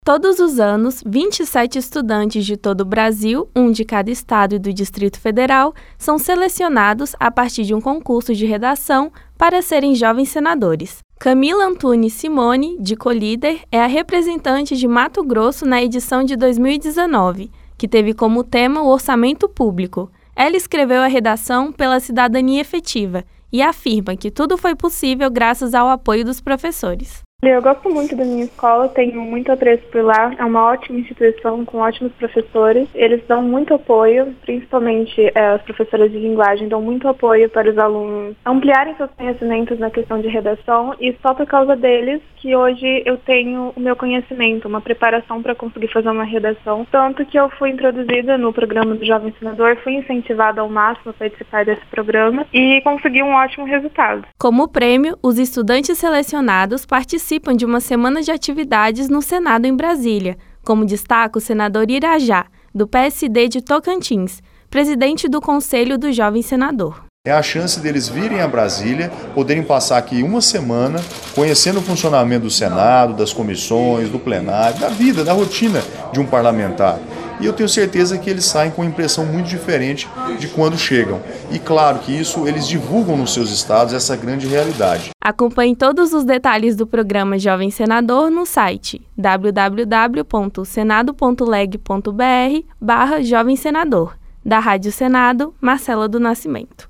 Todos os anos, 27 estudantes de todo o Brasil, um de cada estado e do Distrito Federal, são selecionados a partir de um concurso de redação para serem jovens senadores. Camila Antunes Simone, de Colíder, é a representante de Mato Grosso na edição de 2019, que teve como tema o orçamento público. Ela escreveu a redação pela cidadania efetiva e afirma que tudo foi possível graças ao apoio dos professores. Eu gosto muito da minha escola, tenho muito apreço por lá, é uma ótima instituição com ótimos professores, eles dão muito apoio, principalmente os professores de linguagem dão muito apoio para os alunos ampliarem seus conhecimentos na questão de redação e só por causa deles que hoje eu tenho o meu conhecimento, uma preparação para conseguir fazer uma redação, tanto que eu fui introduzida no programa do Jovem Senador, fui incentivada ao máximo a participar desse programa e consegui um ótimo resultado. Como prêmio, os estudantes selecionados participam de uma semana de atividades no Senado em Brasília, como destaca o senador Irajá, do PSD de Tocantins, presidente do Conselho do Jovem Senador. É a chance deles virem a Brasília, poderem passar aqui uma semana conhecendo o funcionamento do Senado, das comissões, do plenário, da vida, da rotina de um parlamentar. E eu tenho certeza que eles saem com uma impressão muito diferente de quando chegam. E claro que isso eles divulgam nos seus estados essa grande realidade. Acompanhe todos os detalhes do programa Jovem Senador no site www.senado.leg.br/Jovem Senador. Da Rádio Senado, Marcela do Nascimento.